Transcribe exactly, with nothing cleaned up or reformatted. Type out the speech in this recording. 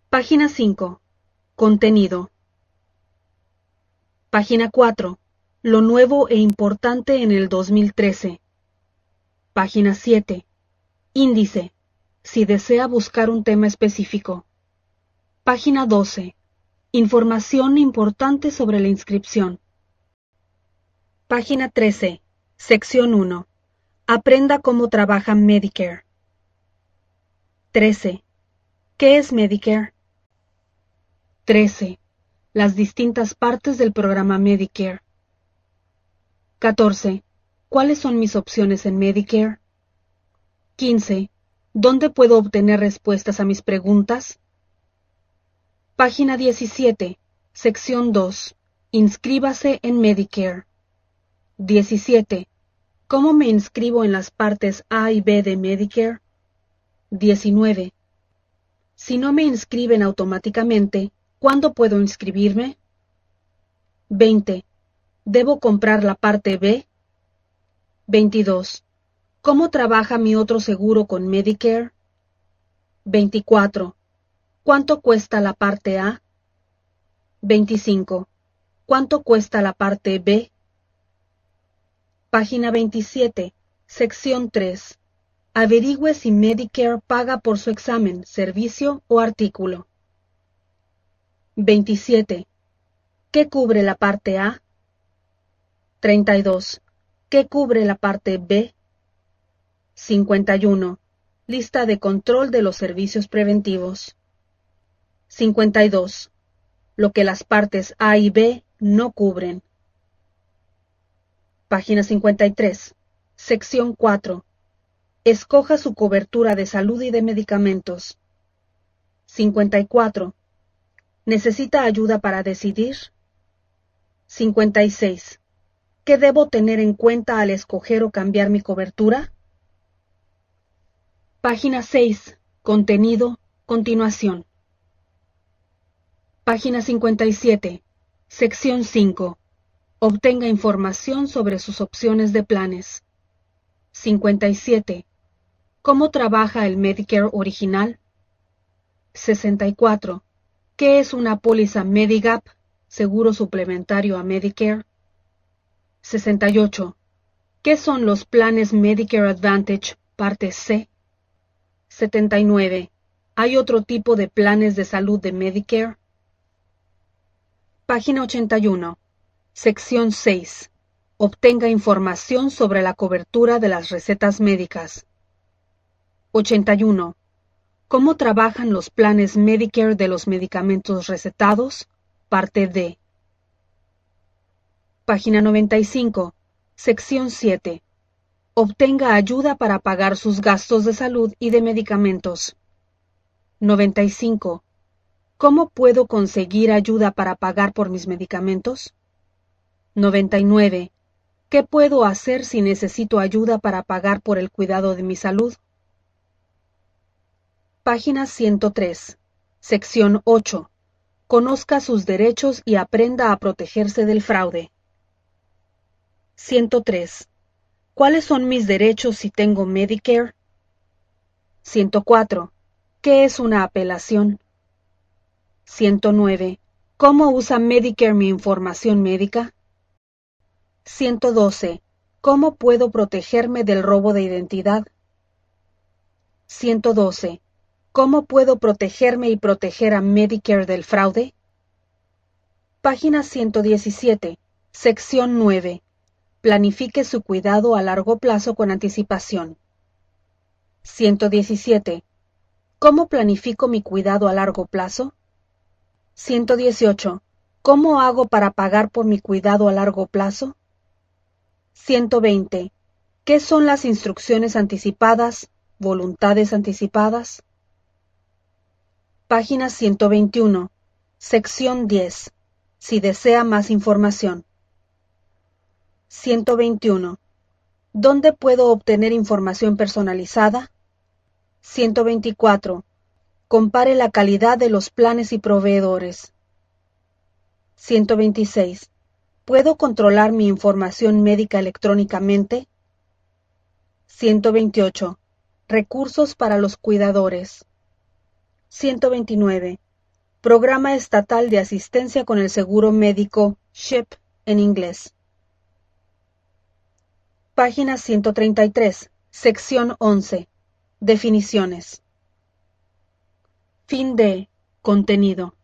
Página cinco. Contenido. Página cuatro. Lo nuevo e importante en el dos mil trece. Página siete. Índice. Si desea buscar un tema específico. Página doce. Información importante sobre la inscripción. Página trece. Sección uno. Aprenda cómo trabaja Medicare. trece. ¿Qué es Medicare? trece. Las distintas partes del programa Medicare. catorce. ¿Cuáles son mis opciones en Medicare? quince. ¿Dónde puedo obtener respuestas a mis preguntas? Página diecisiete. Sección dos. Inscríbase en Medicare. diecisiete. ¿Cómo me inscribo en las partes A y B de Medicare? diecinueve. Si no me inscriben automáticamente, ¿cuándo puedo inscribirme? veinte. ¿Debo comprar la parte B? veintidós. ¿Cómo trabaja mi otro seguro con Medicare? veinticuatro. ¿Cuánto cuesta la parte A? veinticinco. ¿Cuánto cuesta la parte B? Página veintisiete. Sección tres. Averigüe si Medicare paga por su examen, servicio o artículo. veintisiete. ¿Qué cubre la parte A? treinta y dos. ¿Qué cubre la parte B? cincuenta y uno. Lista de control de los servicios preventivos. cincuenta y dos. Lo que las partes A y B no cubren. Página cincuenta y tres. Sección cuatro. Escoja su cobertura de salud y de medicamentos. cincuenta y cuatro. ¿Necesita ayuda para decidir? cincuenta y seis. ¿Qué debo tener en cuenta al escoger o cambiar mi cobertura? Página seis. Contenido. Continuación. Página cincuenta y siete. Sección cinco. Obtenga información sobre sus opciones de planes. cincuenta y siete. ¿Cómo trabaja el Medicare original? sesenta y cuatro. ¿Qué es una póliza Medigap, seguro suplementario a Medicare? sesenta y ocho. ¿Qué son los planes Medicare Advantage, parte C? setenta y nueve. ¿Hay otro tipo de planes de salud de Medicare? Página ochenta y uno. Sección seis. Obtenga información sobre la cobertura de las recetas médicas. ochenta y uno. ¿Cómo trabajan los planes Medicare de los medicamentos recetados? Parte D. Página noventa y cinco. Sección siete. Obtenga ayuda para pagar sus gastos de salud y de medicamentos. noventa y cinco. ¿Cómo puedo conseguir ayuda para pagar por mis medicamentos? noventa y nueve. ¿Qué puedo hacer si necesito ayuda para pagar por el cuidado de mi salud? Página ciento tres. Sección ocho. Conozca sus derechos y aprenda a protegerse del fraude. ciento tres. ¿Cuáles son mis derechos si tengo Medicare? ciento cuatro. ¿Qué es una apelación? ciento nueve. ¿Cómo usa Medicare mi información médica? ciento doce. ¿Cómo puedo protegerme del robo de identidad? ciento doce. ¿Cómo puedo protegerme y proteger a Medicare del fraude? Página ciento diecisiete. Sección nueve. Planifique su cuidado a largo plazo con anticipación. ciento diecisiete. ¿Cómo planifico mi cuidado a largo plazo? ciento dieciocho. ¿Cómo hago para pagar por mi cuidado a largo plazo? ciento veinte. ¿Qué son las instrucciones anticipadas, voluntades anticipadas? Página ciento veintiuno. Sección diez. Si desea más información. ciento veintiuno. ¿Dónde puedo obtener información personalizada? ciento veinticuatro. Compare la calidad de los planes y proveedores. ciento veintiséis. ¿Puedo controlar mi información médica electrónicamente? ciento veintiocho. Recursos para los cuidadores. ciento veintinueve. Programa Estatal de Asistencia con el Seguro Médico, S H I P en inglés. Página ciento treinta y tres, sección once. Definiciones. Fin de contenido.